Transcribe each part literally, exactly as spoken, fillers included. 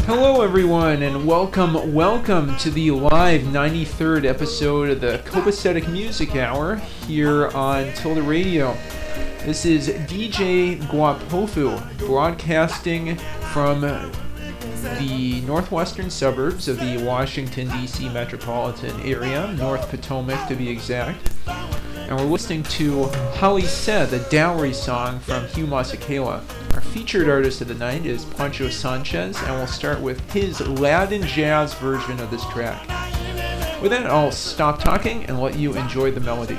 Hello everyone and welcome, welcome to the live ninety-third episode of the Copacetic Music Hour here on Tilda Radio. This is D J Guapofu broadcasting from the northwestern suburbs of the Washington, D C metropolitan area, North Potomac to be exact. And we're listening to Holly Said, the Dowry song from Hugh Masekela. Our featured artist of the night is Pancho Sanchez, and we'll start with his Latin jazz version of this track. With that, I'll stop talking and let you enjoy the melody.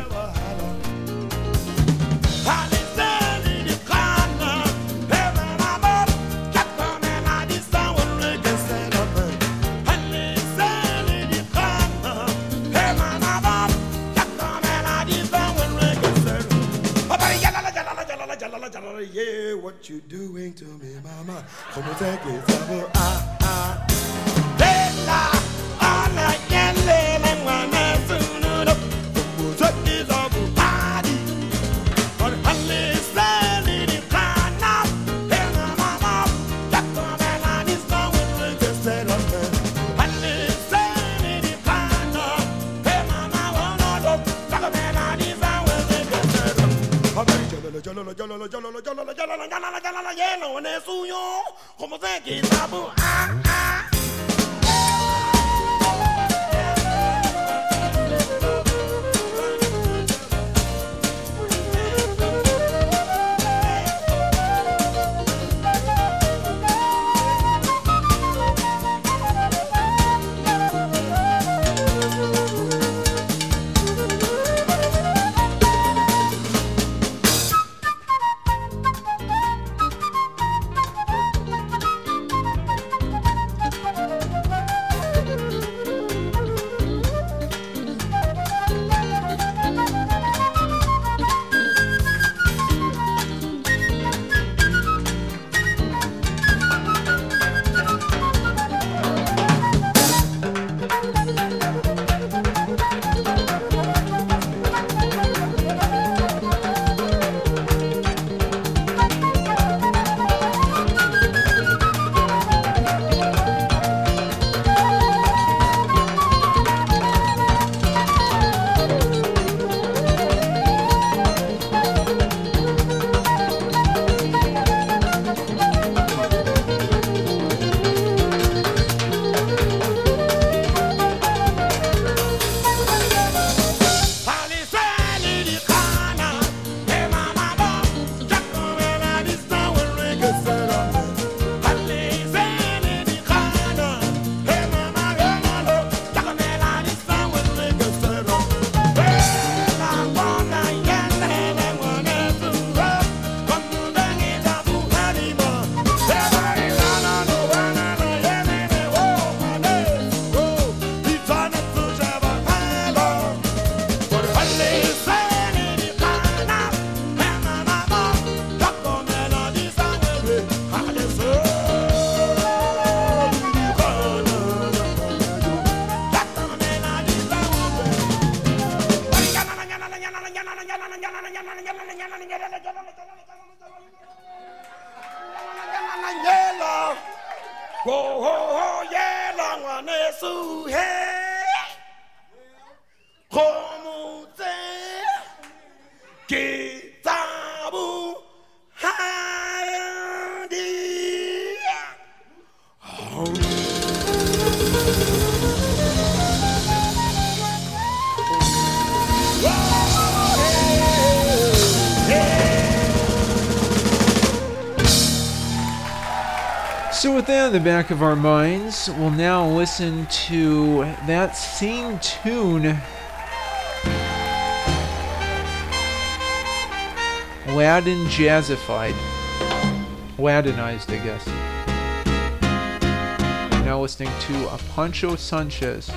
Yeah, what you doing to me, mama? Come on, take it, ah, ah. Bella, ala, yelle, mwana, sunu, take it, abu, adi. But honey, sally, the kana, bella, mama, takko, bella, this song will make us set up, man. Honey, sally, the kana, bella, mama, takko, bella, this song will make us set up. Jololo, jololo, jololo, jololo, jololo, jololo, jololo, yellow, and it's suyo. Como se que sabu, ah, ah. So with that in the back of our minds, we'll now listen to that same tune, Latin jazzified, Latinized, I guess. We're now listening to a Pancho Sanchez.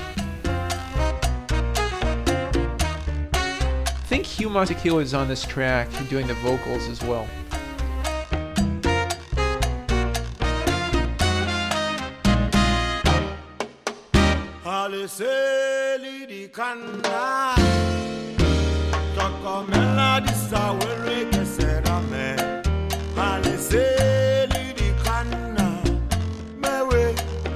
I think Hugh Masekela is on this track, doing the vocals as well. Seli di canna, tocomela di sawere che será me. Ale seli di canna, mewe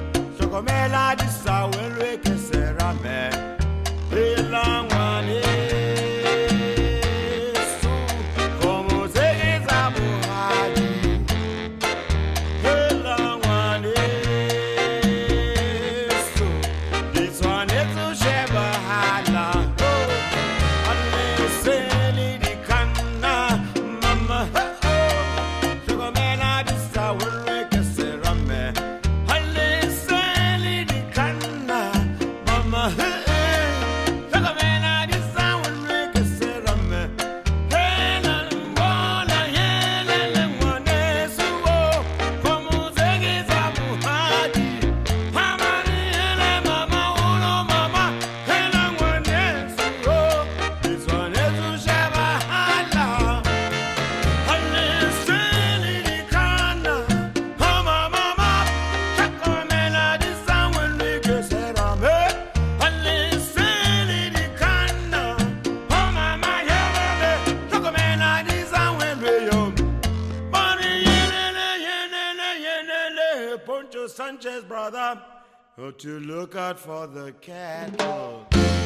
Sanchez, brother, to look out for the cattle.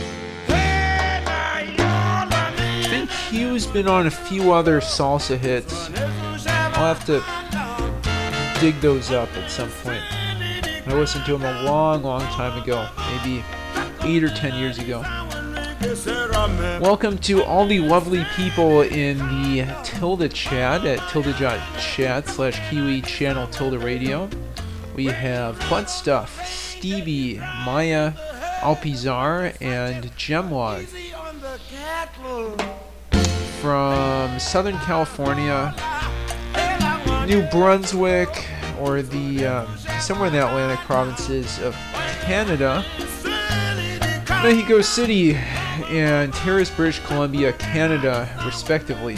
I think Hugh's been on a few other salsa hits. I'll have to dig those up at some point. I listened to him a long, long time ago, maybe eight or ten years ago. Welcome to all the lovely people in the Tilda chat at tilda.chat slash Kiwi channel Tilda Radio. We have Butt Stuff, Stevie, Maya, Alpizar, and Gemlog. From Southern California, New Brunswick, or the um, somewhere in the Atlantic provinces of Canada, Mexico City, and Terrace, British Columbia, Canada, respectively.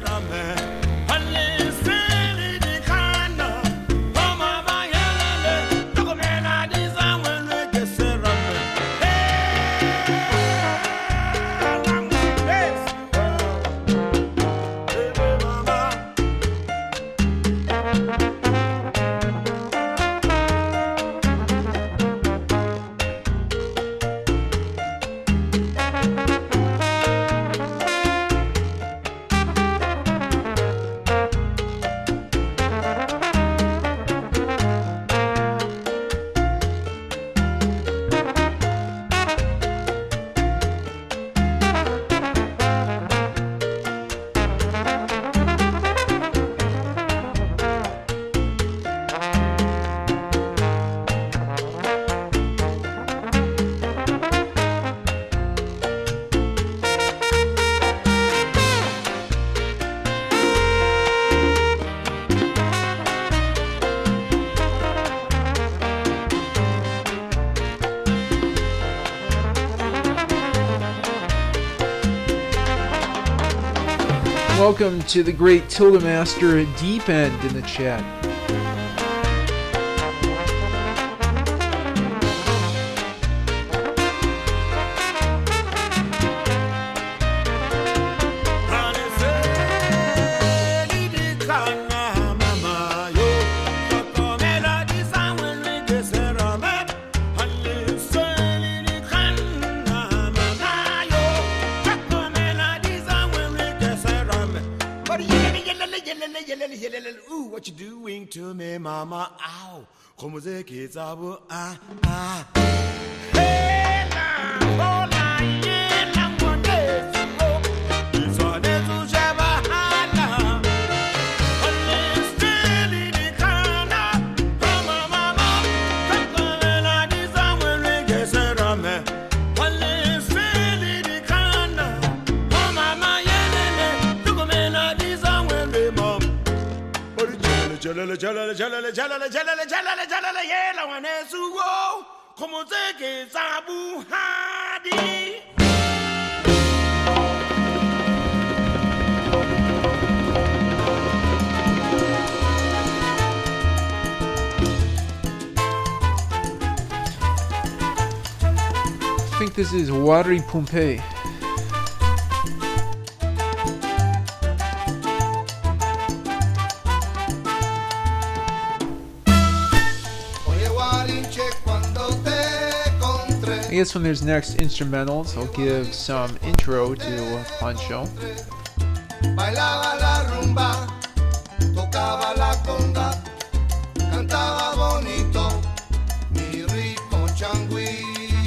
Welcome to the great Tilda Master Deep End in the chat. Ooh, what you doing to me, mama? Ow. Como se que sabe? Ah, ah. Hey, la, oh, la, yeah, la, one day, so, it's on it, so, java, hala. Only still in the corner. Mama, mama, take the melodies and when we get set on me. Only still in the corner. Oh, mama, yeah, look at melodies and when we mom. Jalala, jalala, jalala, jalala, jalala, jalala, jalala, yeah, la one is who, como se que sabu hadi. I think this is Wari Pumpe. I guess when there's next instrumentals, I'll give some intro to Pancho. Bailaba la rumba, tocaba la conga, cantaba bonito, mi rico changüí.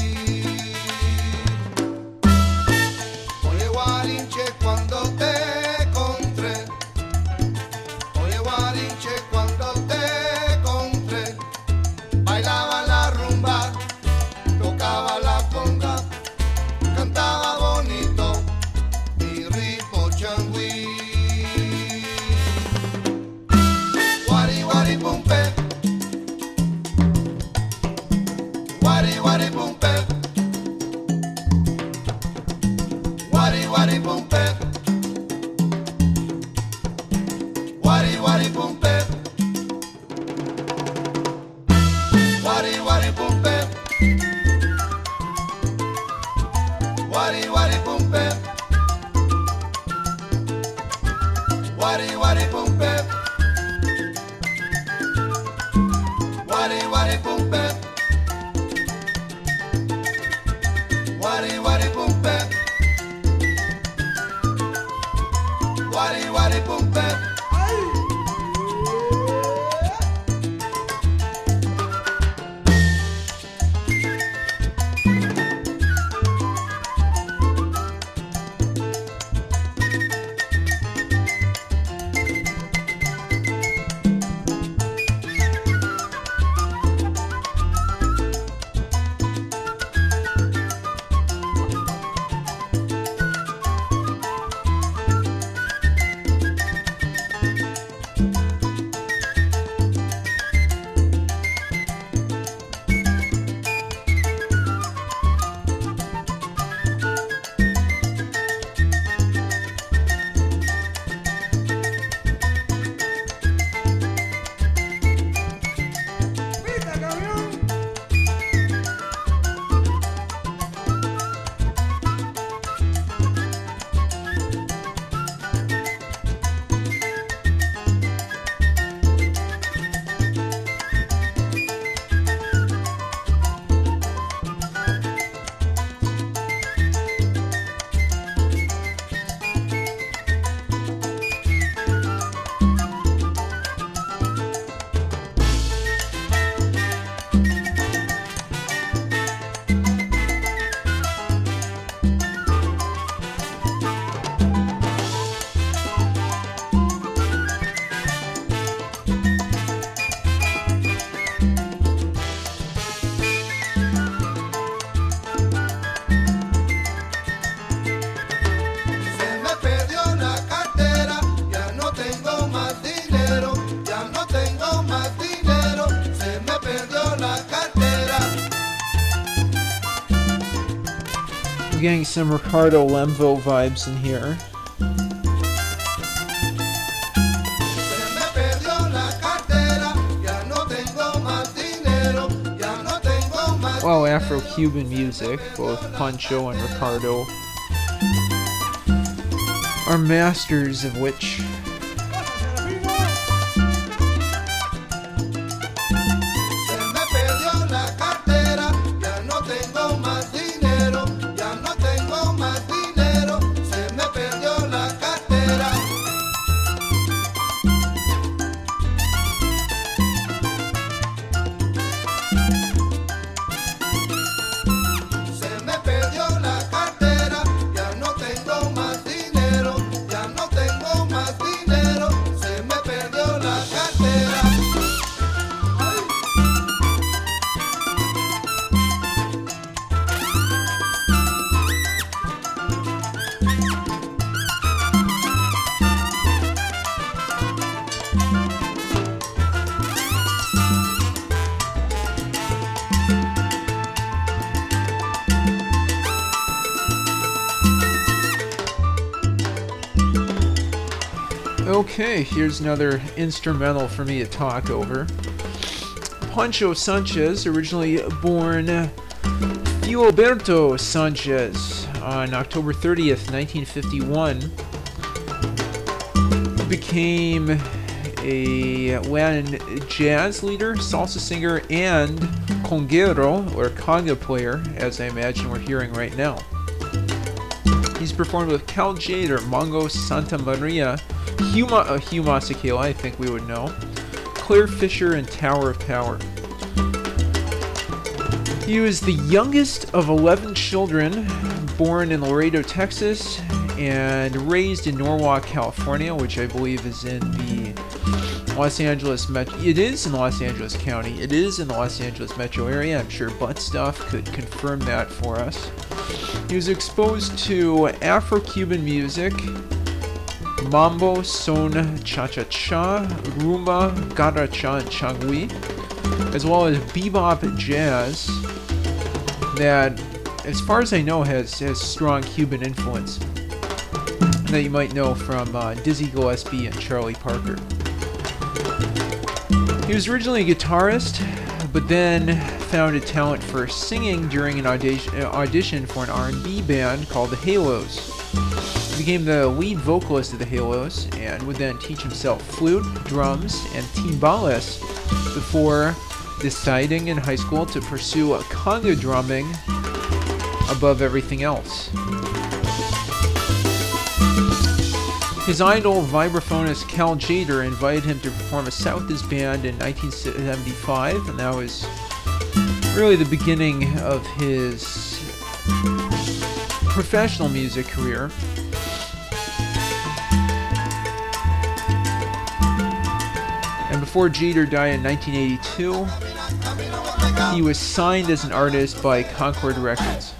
Oye Guarinche cuando te encontré, oye Guarinche cuando te encontré, bailaba la rumba, tocaba la conga, cantaba bonito, mi ritmo changüí. getting some Ricardo Lemvo vibes in here. Well, Afro-Cuban music, both Pancho and Ricardo are masters of which. Okay, here's another instrumental for me to talk over. Pancho Sanchez, originally born Filiberto Sanchez on October thirtieth, nineteen fifty-one, became a Latin jazz leader, salsa singer, and conguero, or conga player, as I imagine we're hearing right now. He's performed with Cal Tjader, Mongo Santa Maria, Hugh, Ma- uh, Hugh Masekela, I think we would know, Claire Fisher, and Tower of Power. He was the youngest of eleven children, born in Laredo, Texas, and raised in Norwalk, California, which I believe is in the Los Angeles Metro. It is in Los Angeles County. It is in the Los Angeles metro area. I'm sure Butt Stuff could confirm that for us. He was exposed to Afro-Cuban music, mambo, son, cha-cha-cha, rumba, garacha, and changui, as well as bebop jazz that, as far as I know, has, has strong Cuban influence that you might know from uh, Dizzy Gillespie and Charlie Parker. He was originally a guitarist, but then found a talent for singing during an audition, audition for an R and B band called the Halos. He became the lead vocalist of the Halos and would then teach himself flute, drums, and timbales before deciding in high school to pursue a conga drumming above everything else. His idol, vibraphonist Cal Tjader, invited him to perform with South Band in nineteen seventy-five, and that was really the beginning of his professional music career. And before Tjader died in nineteen eighty-two, he was signed as an artist by Concord Records.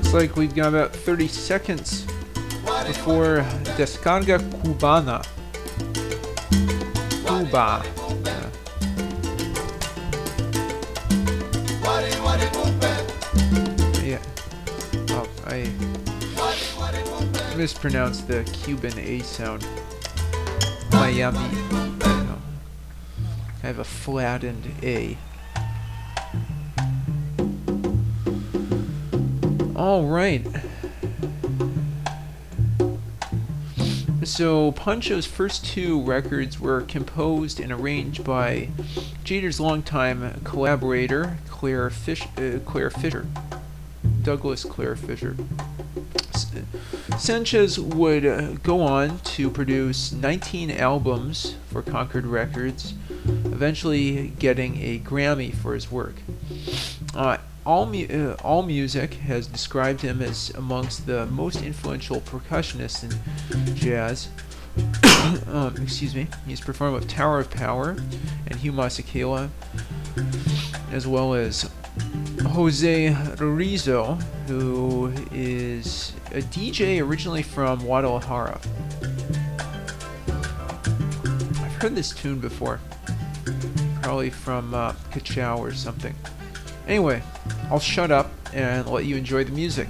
Looks like we've got about thirty seconds before Descarga Cubana. Cuba. Yeah. Yeah. Oh, I mispronounced the Cuban A sound. Miami. No. I have a flattened A. All right. So Pancho's first two records were composed and arranged by Jader's longtime collaborator, Claire, Fish, uh, Claire Fisher, Douglas Claire Fisher. S- Sanchez would uh, go on to produce nineteen albums for Concord Records, eventually getting a Grammy for his work. Uh, All, mu- uh, All Music has described him as amongst the most influential percussionists in jazz. um, excuse me. He's performed with Tower of Power and Hugh Masekela, as well as Jose Rizzo, who is a D J originally from Guadalajara. I've heard this tune before, probably from uh, Cachao or something. Anyway, I'll shut up and let you enjoy the music.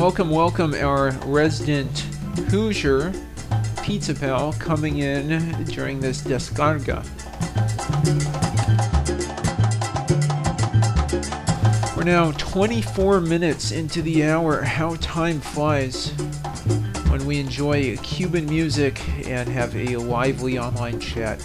welcome, welcome our resident Hoosier, Pizza Pal, coming in during this descarga. We're now twenty-four minutes into the hour. How time flies when we enjoy Cuban music and have a lively online chat.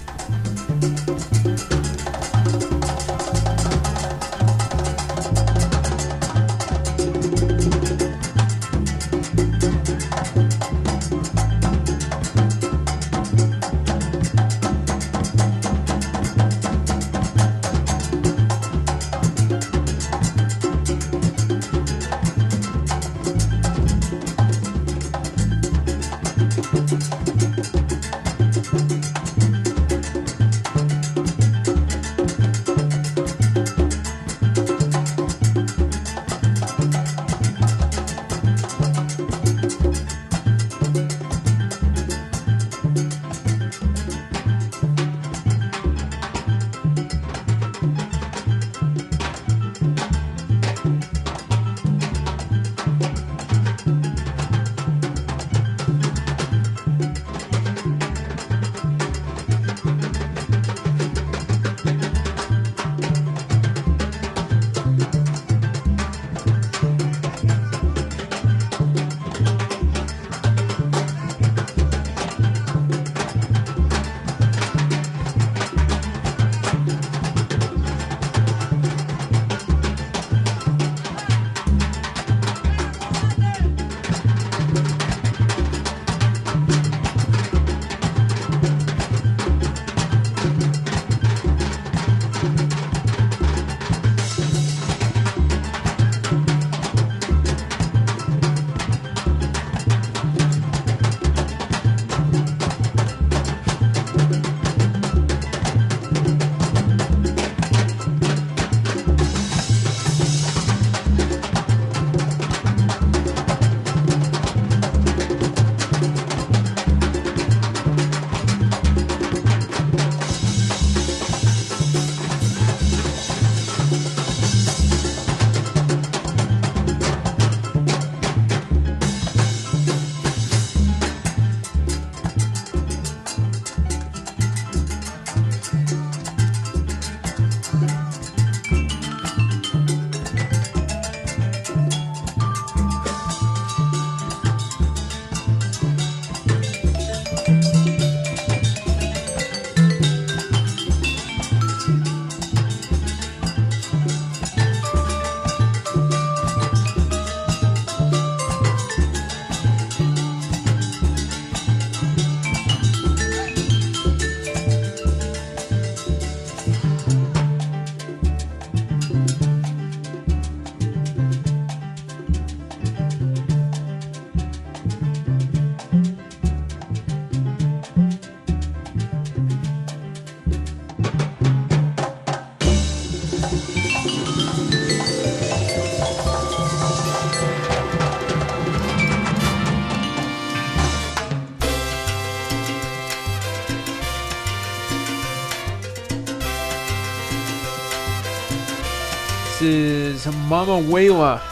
This is Mama Huela.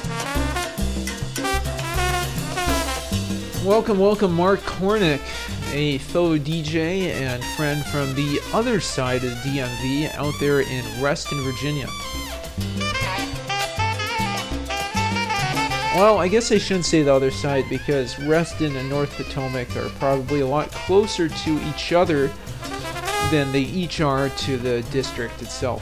Welcome, welcome, Mark Cornick a fellow D J and friend from the other side of the D M V out there in Reston, Virginia. Well, I guess I shouldn't say the other side because Reston and North Potomac are probably a lot closer to each other than they each are to the district itself.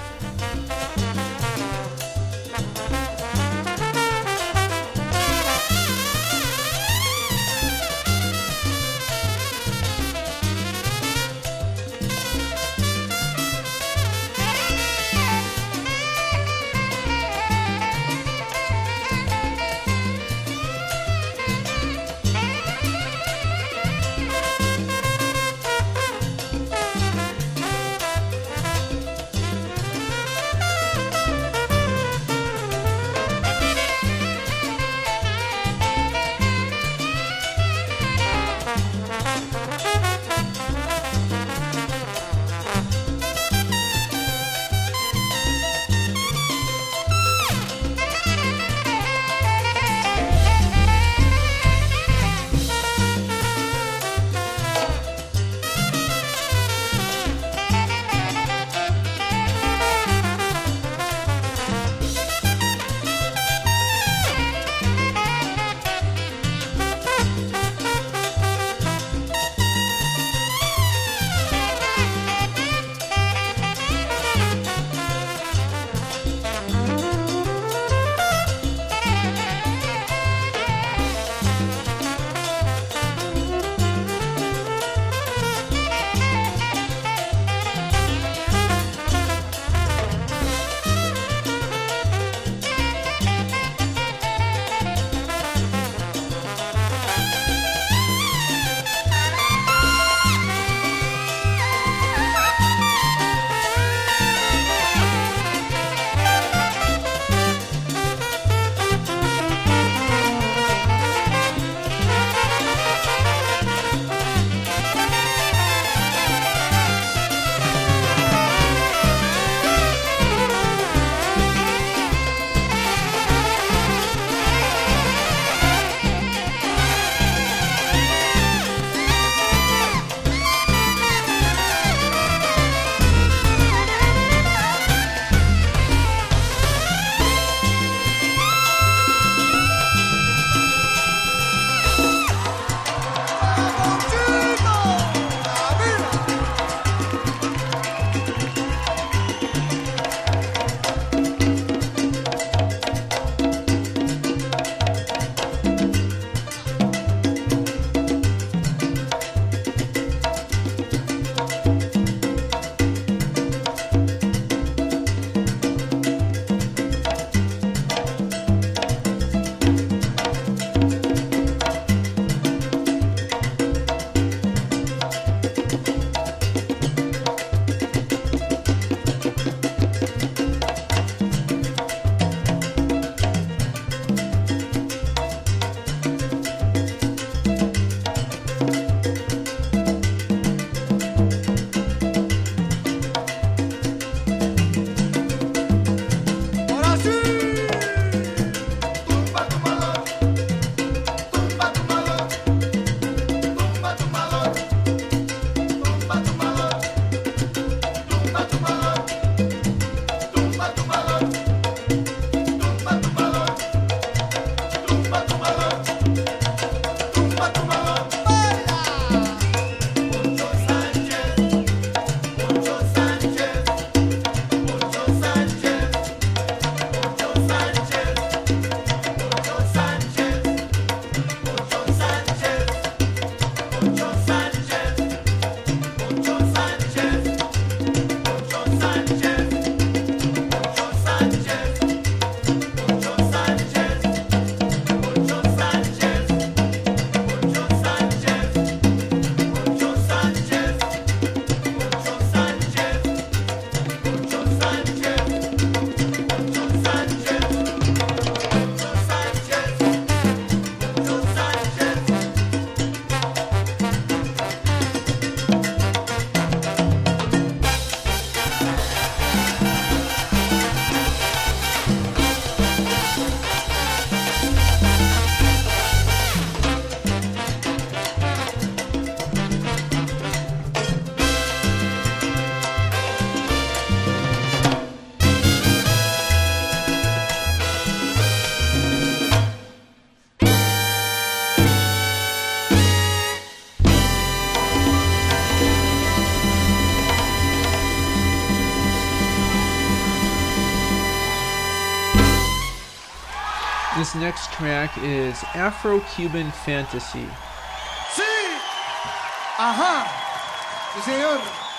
This next track is Afro-Cuban Fantasy. Sí. Ajá. Sí, señor.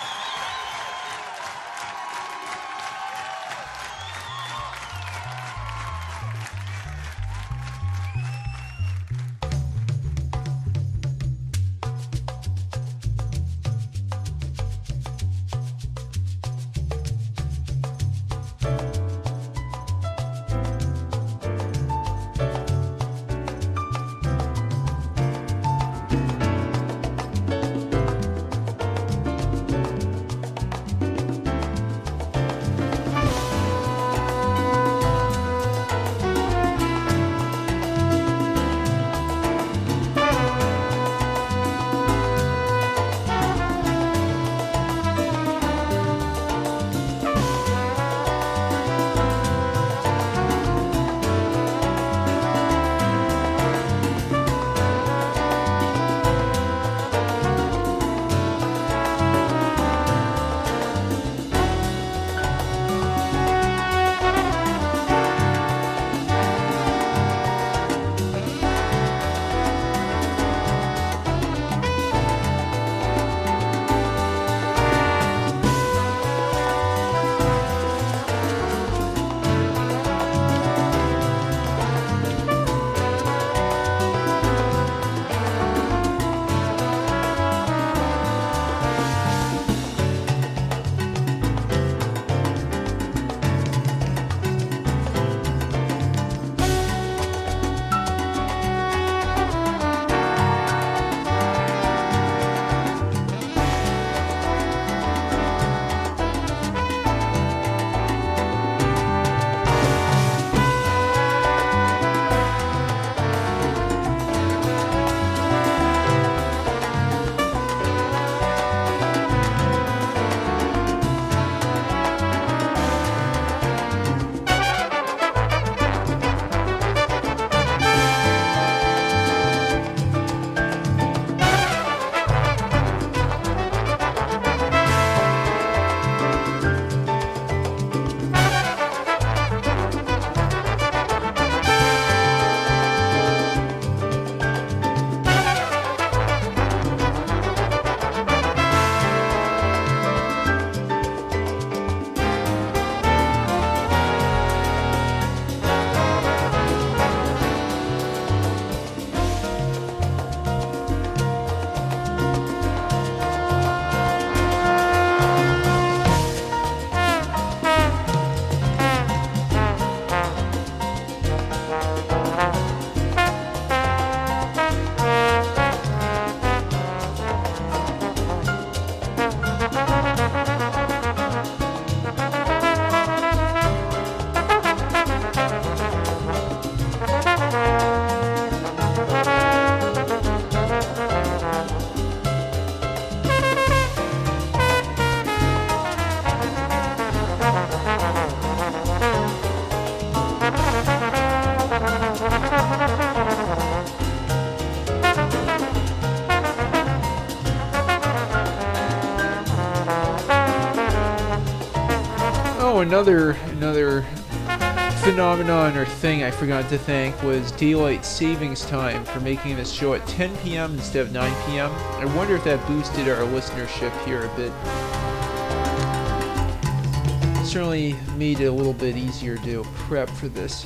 another another phenomenon or thing I forgot to thank was daylight savings time for making this show at ten p.m. instead of nine p.m. I wonder if that boosted our listenership here a bit. Certainly made it a little bit easier to prep for this.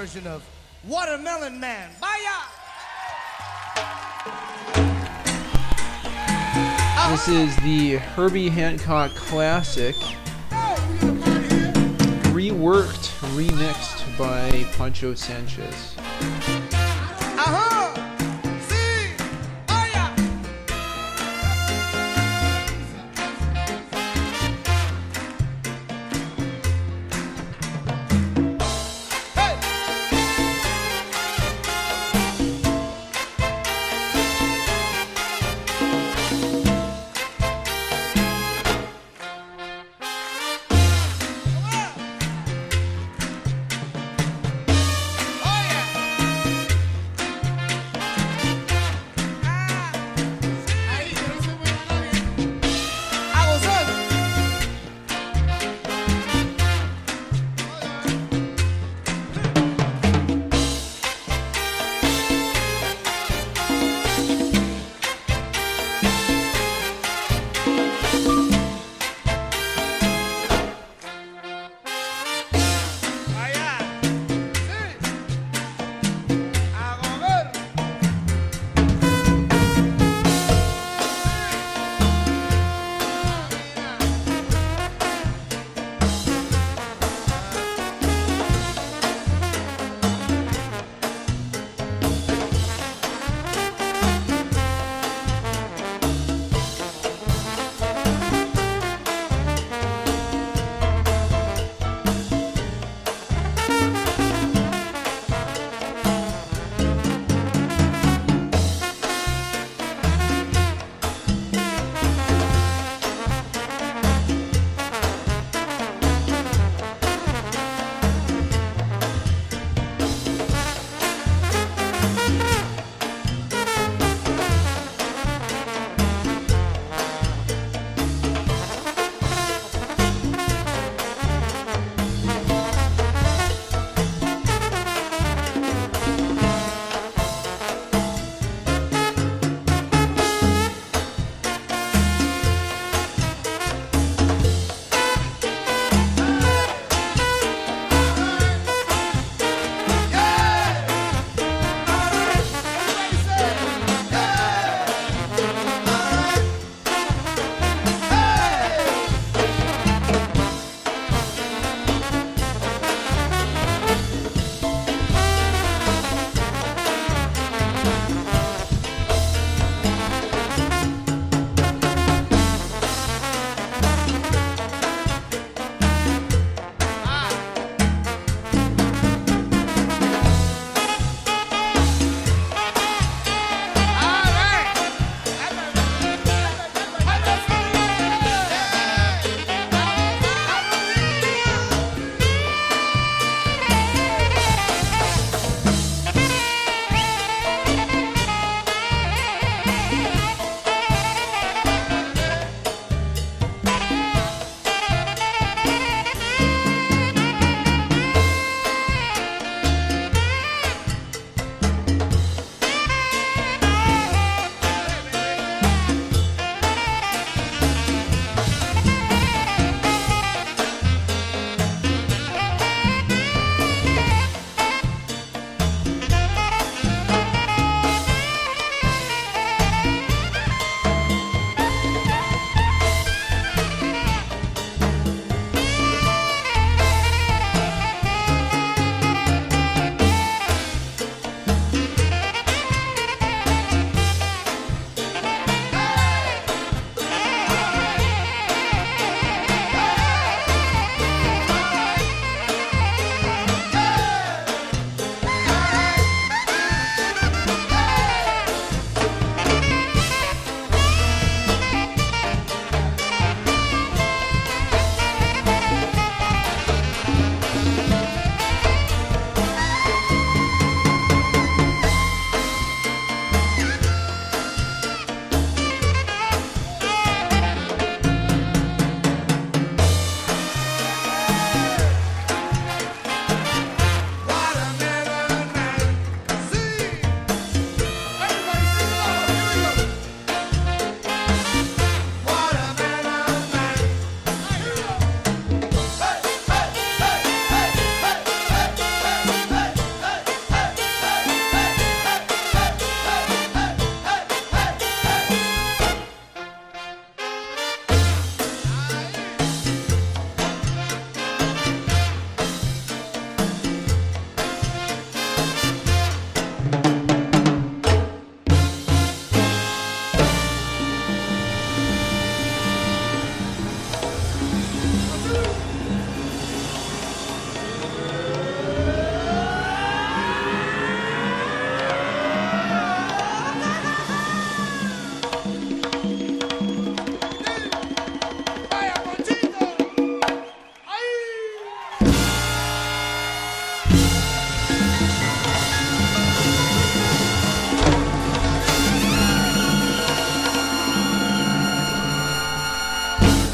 version of Watermelon Man. Bye-ya! This is the Herbie Hancock classic, reworked, remixed by Pancho Sanchez. Uh-huh! See! Oh, yeah! Hey! Oh, yeah!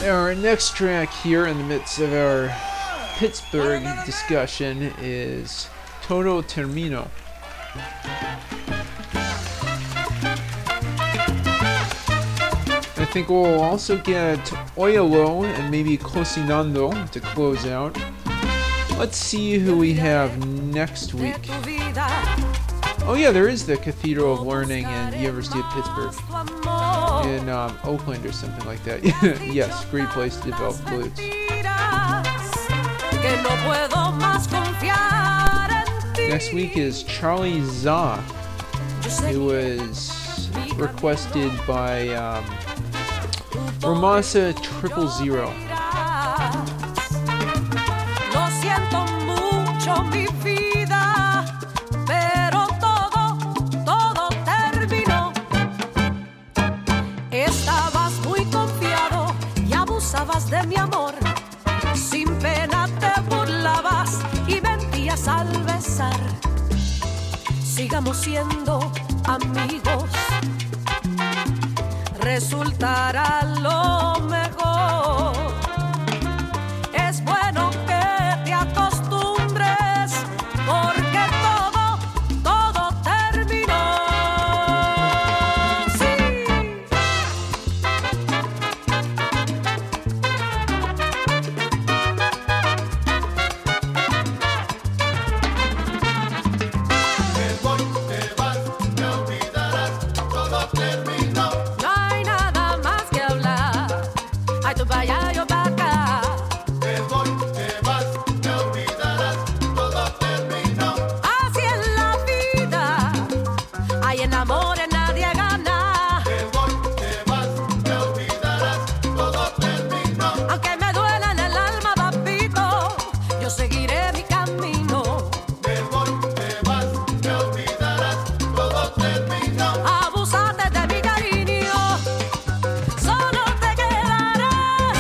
Our next track here in the midst of our Pittsburgh discussion is Todo Termino. I think we'll also get Oyalo and maybe Cocinando to close out. Let's see who we have next week. Oh yeah, there is the Cathedral of Learning in the University of Pittsburgh. In um, Oakland or something like that. Yes, great place to develop flutes. Next week is Charlie Za, who was requested by um, Romasa Triple Zero. Lo siento mucho, mi vida, pero todo, todo terminó. Estabas muy confiado y abusabas de mi amor. Sin pena te burlabas y mentías al besar. Sigamos siendo amigos. Resultará lo mejor. Es bueno que te acostumbres, porque todo, todo terminó. Sí. Me voy, te vas, me olvidarás, todo terminó. No hay nada más que hablar. Ay, tú para allá, yo para acá. Me voy, te vas, me olvidarás, todo terminó. Así en la vida, hay en amores nadie gana. Me voy, te vas, me olvidarás, todo terminó. Aunque me duela en el alma, papito, yo seguiré mi camino. Me voy, te vas, me olvidarás, todo terminó. Abusate de mi cariño, solo te quedarás.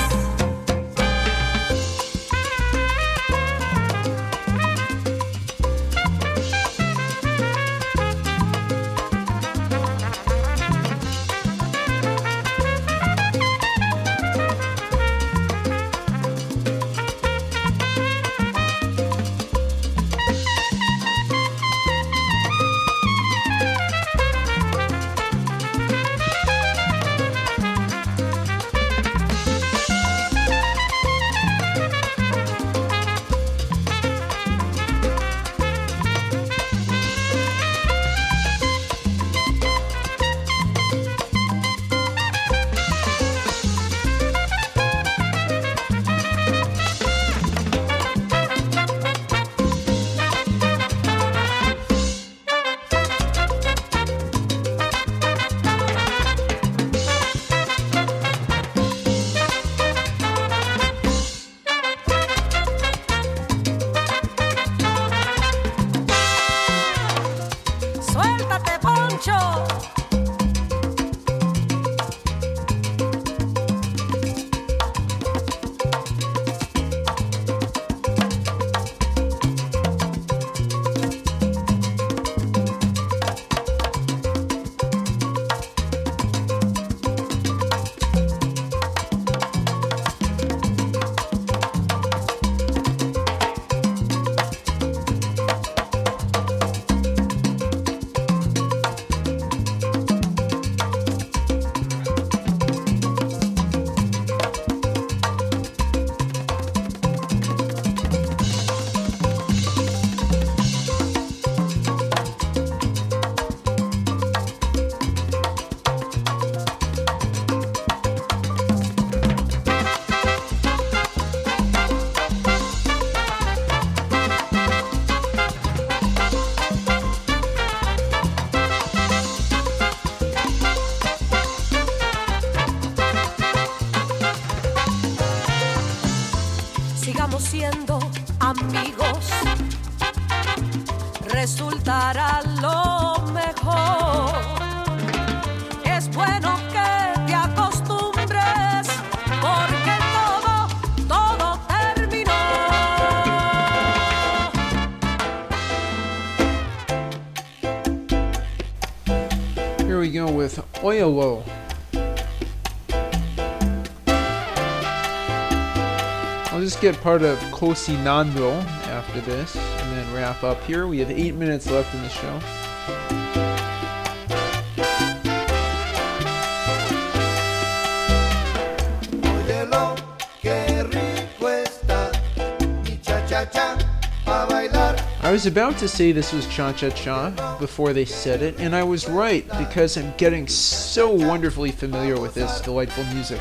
Suéltate, Poncho. Sigamos siendo amigos. Resultará lo mejor. Es bueno que te acostumbres, porque todo, todo terminó. Here we go with Oyalo. just get part of Cocinando after this and then wrap up here. We have eight minutes left in the show. I was about to say this was Cha-Cha-Cha before they said it, and I was right, because I'm getting so wonderfully familiar with this delightful music.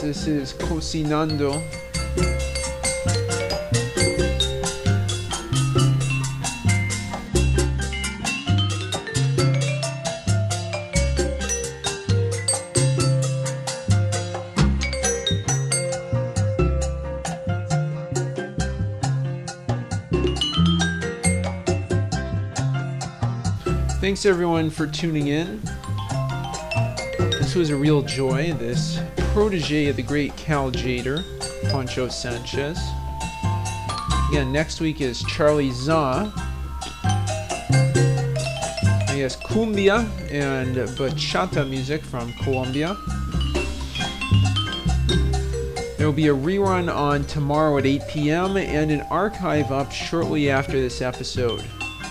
This is Cocinando. Thanks everyone for tuning in. This was a real joy, this protege of the great Cal Jader, Poncho Sanchez. Again, next week is Charlie Za. I guess cumbia and bachata music from Colombia. There will be a rerun on tomorrow at eight p.m. and an archive up shortly after this episode.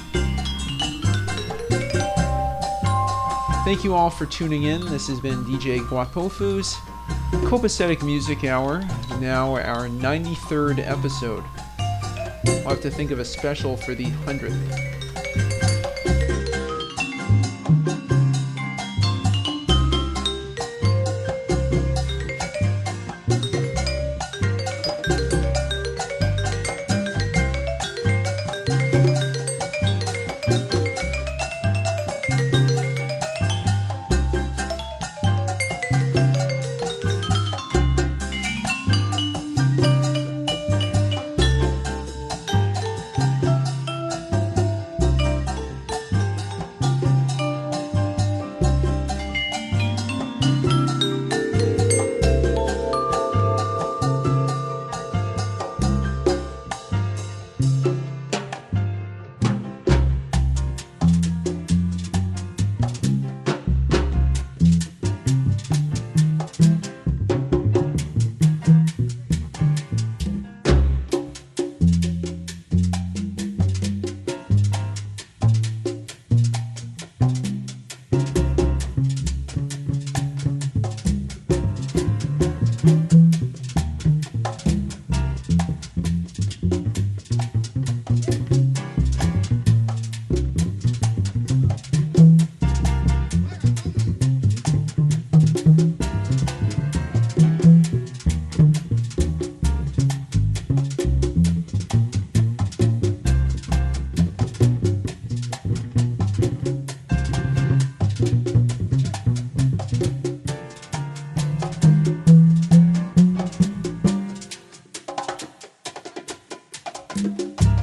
Thank you all for tuning in. This has been D J Guapofu's Copacetic Music Hour, now our ninety-third episode. I'll have to think of a special for the hundredth. Thank you.